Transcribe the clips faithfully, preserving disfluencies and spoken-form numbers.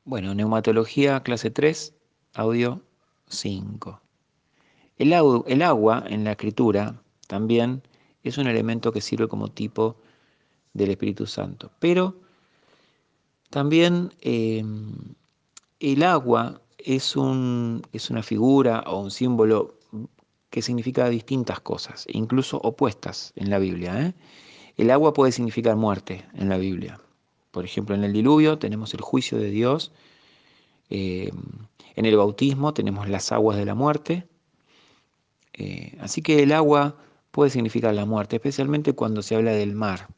Bueno, neumatología, clase tres, audio cinco. El, au- el agua en la escritura también es un elemento que sirve como tipo del Espíritu Santo. Pero también eh, el agua es un, es una figura o un símbolo que significa distintas cosas, incluso opuestas en la Biblia, ¿eh? El agua puede significar muerte en la Biblia. Por ejemplo, en el diluvio tenemos el juicio de Dios. Eh, en el bautismo tenemos las aguas de la muerte. Eh, así que el agua puede significar la muerte, especialmente cuando se habla del mar.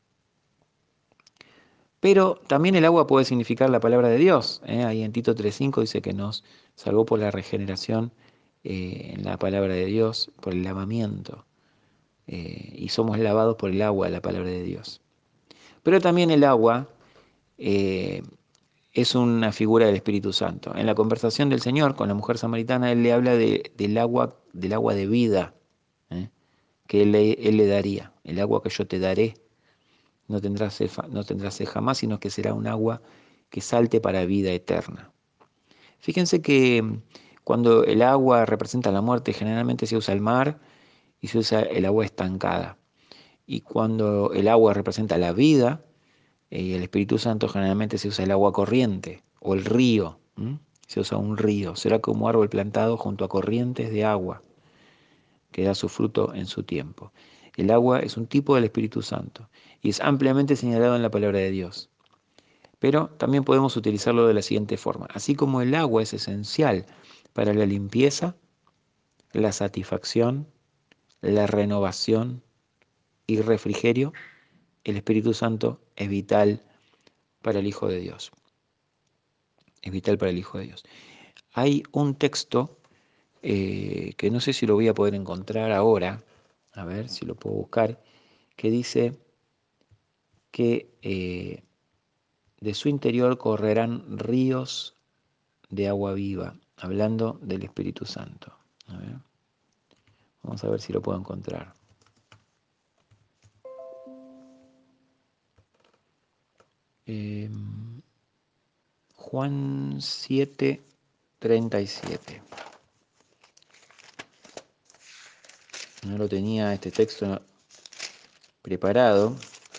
Pero también el agua puede significar la palabra de Dios, ¿eh? Ahí en Tito tres cinco dice que nos salvó por la regeneración eh, en la palabra de Dios, por el lavamiento. Eh, y somos lavados por el agua de la palabra de Dios. Pero también el agua eh, es una figura del Espíritu Santo. En la conversación del Señor con la mujer samaritana, Él le habla de- del agua, del agua de vida, ¿eh? Que él, le- él le daría, el agua que yo te daré. No tendrás sed, no tendrás sed jamás, sino que será un agua que salte para vida eterna. Fíjense que mm, cuando el agua representa la muerte, generalmente se usa el mar y se usa el agua estancada. Y cuando el agua representa la vida, eh, el Espíritu Santo, generalmente se usa el agua corriente o el río. ¿M? Se usa un río. Será como árbol plantado junto a corrientes de agua que da su fruto en su tiempo. El agua es un tipo del Espíritu Santo y es ampliamente señalado en la palabra de Dios. Pero también podemos utilizarlo de la siguiente forma. Así como el agua es esencial para la limpieza, la satisfacción, la renovación y refrigerio, el Espíritu Santo es vital para el Hijo de Dios. Es vital para el Hijo de Dios. Hay un texto eh, que no sé si lo voy a poder encontrar ahora, a ver si lo puedo buscar, que dice que eh, de su interior correrán ríos de agua viva, hablando del Espíritu Santo. A ver, vamos a ver si lo puedo encontrar. Eh, Juan siete, treinta y siete. No lo tenía este texto preparado,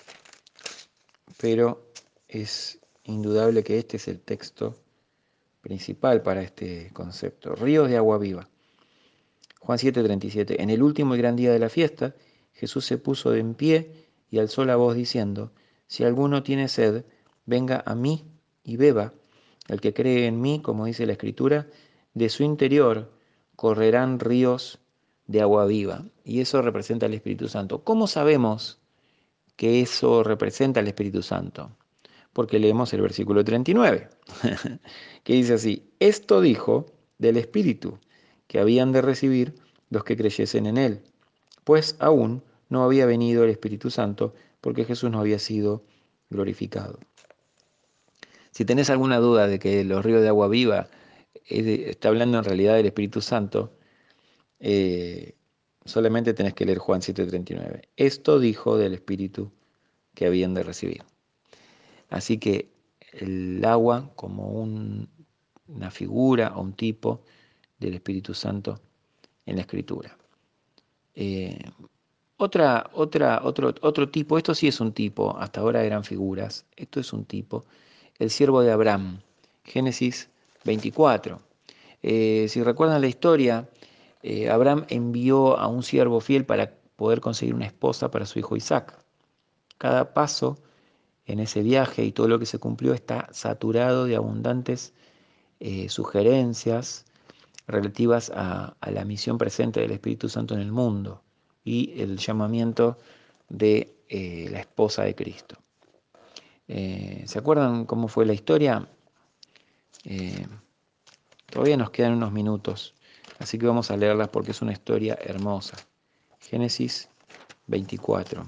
pero es indudable que este es el texto principal para este concepto. Ríos de agua viva. Juan siete, treinta y siete. En el último y gran día de la fiesta, Jesús se puso de en pie y alzó la voz diciendo, si alguno tiene sed, venga a mí y beba. El que cree en mí, como dice la Escritura, de su interior correrán ríos de agua viva. Y eso representa al Espíritu Santo. ¿Cómo sabemos que eso representa al Espíritu Santo? Porque leemos el versículo treinta y nueve, que dice así, esto dijo del Espíritu que habían de recibir los que creyesen en Él, pues aún no había venido el Espíritu Santo porque Jesús no había sido glorificado. Si tenés alguna duda de que los ríos de agua viva eh, está hablando en realidad del Espíritu Santo, eh, solamente tenés que leer Juan siete treinta y nueve. Esto dijo del Espíritu que habían de recibir. Así que el agua como un- una figura o un tipo del Espíritu Santo en la Escritura. Eh, otra, otra, otro, otro tipo, esto sí es un tipo, hasta ahora eran figuras, esto es un tipo, el siervo de Abraham, Génesis veinticuatro. Eh, si recuerdan la historia, eh, Abraham envió a un siervo fiel para poder conseguir una esposa para su hijo Isaac. Cada paso en ese viaje y todo lo que se cumplió está saturado de abundantes eh, sugerencias relativas a, a la misión presente del Espíritu Santo en el mundo y el llamamiento de eh, la esposa de Cristo. Eh, ¿Se acuerdan cómo fue la historia? Eh, Todavía nos quedan unos minutos, así que vamos a leerla porque es una historia hermosa. Génesis veinticuatro.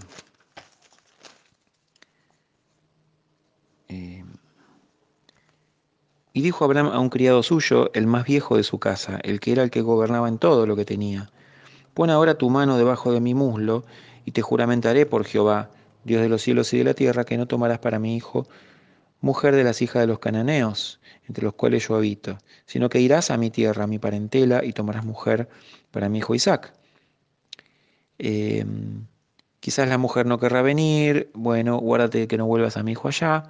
Eh, Y dijo Abraham a un criado suyo, el más viejo de su casa, el que era el que gobernaba en todo lo que tenía, pon ahora tu mano debajo de mi muslo, y te juramentaré por Jehová, Dios de los cielos y de la tierra, que no tomarás para mi hijo mujer de las hijas de los cananeos, entre los cuales yo habito, sino que irás a mi tierra, a mi parentela, y tomarás mujer para mi hijo Isaac. Eh, quizás la mujer no querrá venir, bueno, guárdate que no vuelvas a mi hijo allá.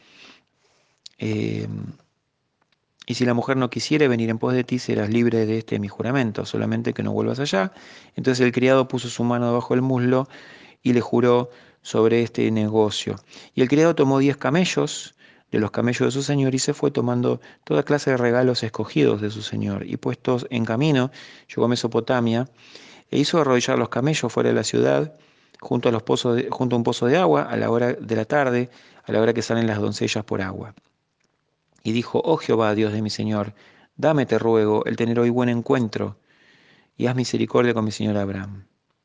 Eh, y si la mujer no quisiere venir en pos de ti, serás libre de este mi juramento, solamente que no vuelvas allá. Entonces el criado puso su mano debajo del muslo y le juró sobre este negocio. Y el criado tomó diez camellos de los camellos de su señor y se fue tomando toda clase de regalos escogidos de su señor. Y puestos en camino, llegó a Mesopotamia e hizo arrodillar los camellos fuera de la ciudad, junto a, los pozos de- junto a un pozo de agua, a la hora de la tarde, a la hora que salen las doncellas por agua. Y dijo, oh Jehová, Dios de mi señor, dame, te ruego, el tener hoy buen encuentro, y haz misericordia con mi señor Abraham.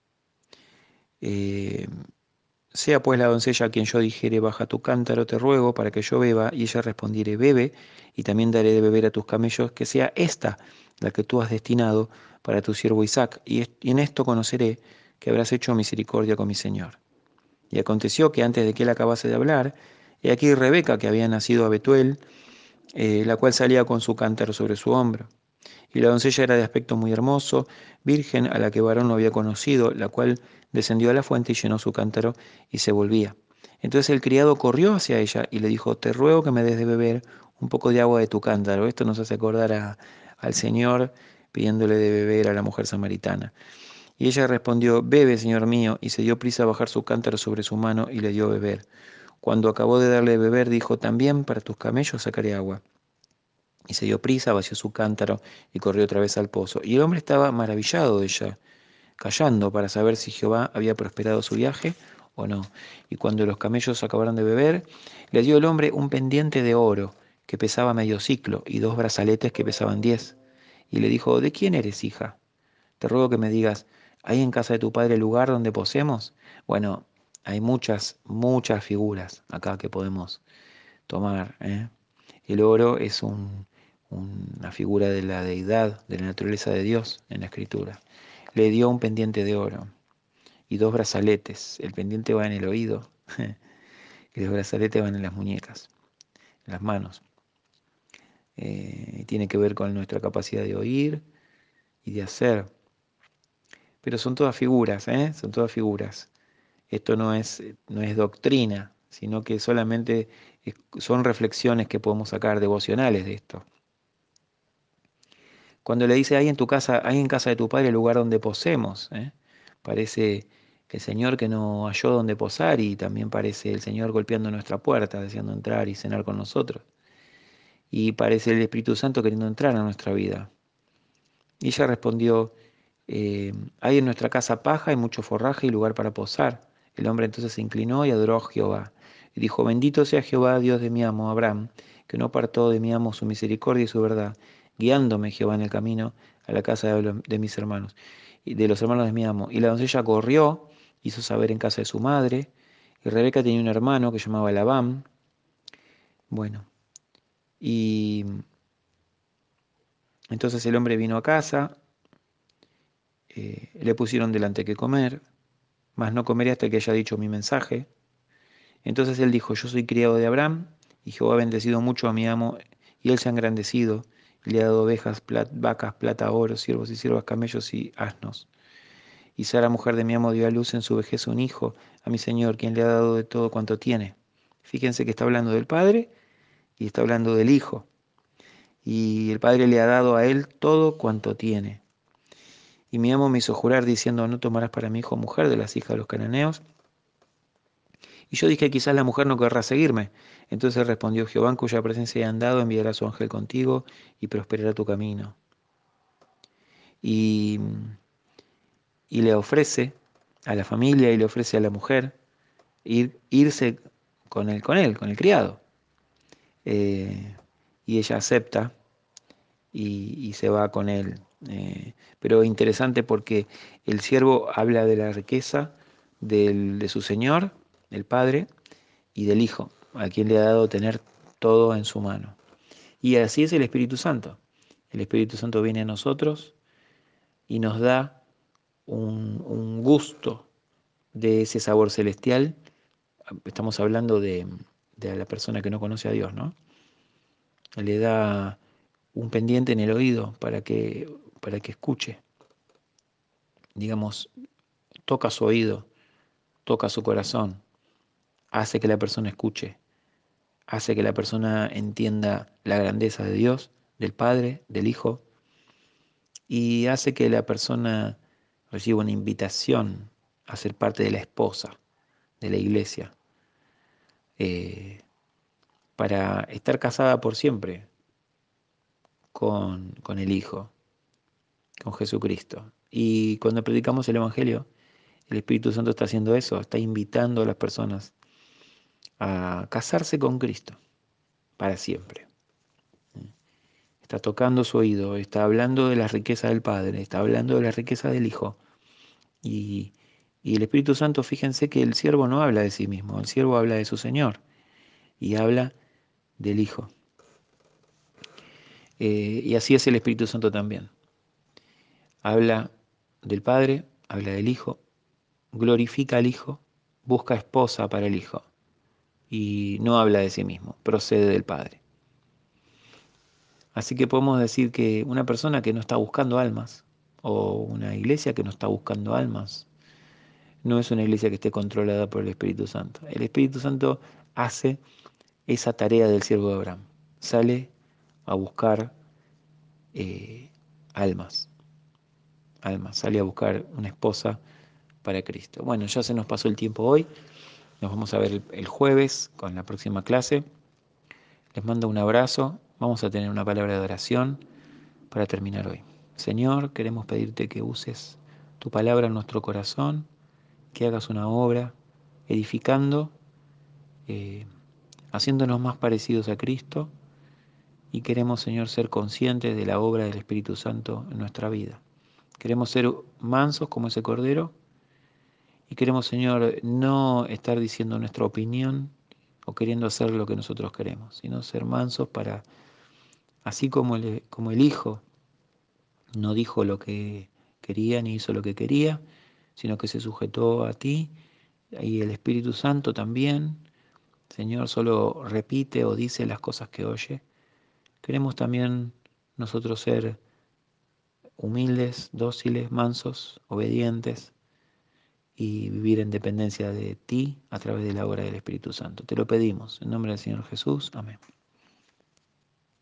Eh, Sea pues la doncella a quien yo dijere, baja tu cántaro, te ruego, para que yo beba, y ella respondiere, bebe, y también daré de beber a tus camellos, que sea esta la que tú has destinado para tu siervo Isaac, y, y en esto conoceré que habrás hecho misericordia con mi señor. Y aconteció que antes de que él acabase de hablar, he aquí Rebeca, que había nacido a Betuel, eh, la cual salía con su cántaro sobre su hombro. Y la doncella era de aspecto muy hermoso, virgen a la que varón no había conocido, la cual descendió a la fuente y llenó su cántaro y se volvía. Entonces el criado corrió hacia ella y le dijo, te ruego que me des de beber un poco de agua de tu cántaro. Esto nos hace acordar a- al Señor pidiéndole de beber a la mujer samaritana. Y ella respondió, bebe, Señor mío, y se dio prisa a bajar su cántaro sobre su mano y le dio a beber. Cuando acabó de darle de beber, dijo, también para tus camellos sacaré agua. Y se dio prisa, vació su cántaro y corrió otra vez al pozo. Y el hombre estaba maravillado de ella, callando para saber si Jehová había prosperado su viaje o no. Y cuando los camellos acabaron de beber, le dio el hombre un pendiente de oro que pesaba medio ciclo y dos brazaletes que pesaban diez. Y le dijo, ¿de quién eres, hija? Te ruego que me digas, ¿hay en casa de tu padre lugar donde posemos? Bueno, hay muchas, muchas figuras acá que podemos tomar, ¿eh? El oro es un- una figura de la deidad, de la naturaleza de Dios en la escritura. Le dio un pendiente de oro y dos brazaletes. El pendiente va en el oído y los brazaletes van en las muñecas, en las manos. Eh, tiene que ver con nuestra capacidad de oír y de hacer. Pero son todas figuras, ¿eh? Son todas figuras. Esto no es, no es doctrina, sino que solamente es- son reflexiones que podemos sacar devocionales de esto. Cuando le dice, hay en tu casa, hay en casa de tu padre el lugar donde posemos, ¿eh? Parece el Señor que no halló donde posar y también parece el Señor golpeando nuestra puerta, deseando entrar y cenar con nosotros. Y parece el Espíritu Santo queriendo entrar a nuestra vida. Y ella respondió, eh, hay en nuestra casa paja y mucho forraje y lugar para posar. El hombre entonces se inclinó y adoró a Jehová. Y dijo, bendito sea Jehová, Dios de mi amo Abraham, que no apartó de mi amo su misericordia y su verdad, guiándome Jehová en el camino a la casa de, lo- de mis hermanos, y de los hermanos de mi amo. Y la doncella corrió, hizo saber en casa de su madre, y Rebeca tenía un hermano que se llamaba Labán. Bueno, y entonces el hombre vino a casa, eh, le pusieron delante que comer, mas no comeré hasta que haya dicho mi mensaje. Entonces él dijo, yo soy criado de Abraham, y Jehová ha bendecido mucho a mi amo, y él se ha engrandecido, y le ha dado ovejas, plat- vacas, plata, oro, siervos y siervas, camellos y asnos. Y Sara, mujer de mi amo, dio a luz en su vejez un hijo a mi señor, quien le ha dado de todo cuanto tiene. Fíjense que está hablando del padre y está hablando del hijo. Y el padre le ha dado a él todo cuanto tiene. Y mi amo me hizo jurar diciendo, no tomarás para mi hijo mujer de las hijas de los cananeos. Y yo dije, quizás la mujer no querrá seguirme. Entonces respondió Jehová, en cuya presencia he andado, enviará a su ángel contigo y prosperará tu camino. Y, y le ofrece a la familia y le ofrece a la mujer ir, irse con él, con él, con el criado. Eh, y ella acepta y, y se va con él. Eh, pero interesante porque el siervo habla de la riqueza del- de su señor, el padre, y del Hijo, a quien le ha dado tener todo en su mano. Y así es el Espíritu Santo. El Espíritu Santo viene a nosotros y nos da un, un gusto de ese sabor celestial. Estamos hablando de, de la persona que no conoce a Dios, ¿no? Le da un pendiente en el oído para que, para que escuche. Digamos, toca su oído, toca su corazón, hace que la persona escuche, hace que la persona entienda la grandeza de Dios, del Padre, del Hijo, y hace que la persona reciba una invitación a ser parte de la esposa, de la iglesia, eh, para estar casada por siempre con, con el Hijo, con Jesucristo. Y cuando predicamos el Evangelio, el Espíritu Santo está haciendo eso, está invitando a las personas a casarse con Cristo para siempre. Está tocando su oído, está hablando de la riqueza del Padre, está hablando de la riqueza del Hijo. Y, y el Espíritu Santo, fíjense que el siervo no habla de sí mismo, el siervo habla de su Señor y habla del Hijo. Eh, y así es el Espíritu Santo también. Habla del Padre, habla del Hijo, glorifica al Hijo, busca esposa para el Hijo y no habla de sí mismo, procede del Padre. Así que podemos decir que una persona que no está buscando almas o una iglesia que no está buscando almas no es una iglesia que esté controlada por el Espíritu Santo. El Espíritu Santo hace esa tarea del siervo de Abraham. Sale a buscar eh, almas, almas, sale a buscar una esposa para Cristo. Bueno, ya se nos pasó el tiempo hoy. Nos vamos a ver el, el jueves con la próxima clase. Les mando un abrazo. Vamos a tener una palabra de oración para terminar hoy. Señor, queremos pedirte que uses tu palabra en nuestro corazón, que hagas una obra edificando, eh, haciéndonos más parecidos a Cristo, y queremos, Señor, ser conscientes de la obra del Espíritu Santo en nuestra vida. Queremos ser mansos como ese Cordero y queremos, Señor, no estar diciendo nuestra opinión o queriendo hacer lo que nosotros queremos, sino ser mansos para, así como el, como el Hijo no dijo lo que quería ni hizo lo que quería, sino que se sujetó a ti y el Espíritu Santo también. Señor, solo repite o dice las cosas que oye. Queremos también nosotros ser humildes, dóciles, mansos, obedientes y vivir en dependencia de ti a través de la obra del Espíritu Santo. Te lo pedimos en nombre del Señor Jesús. Amén.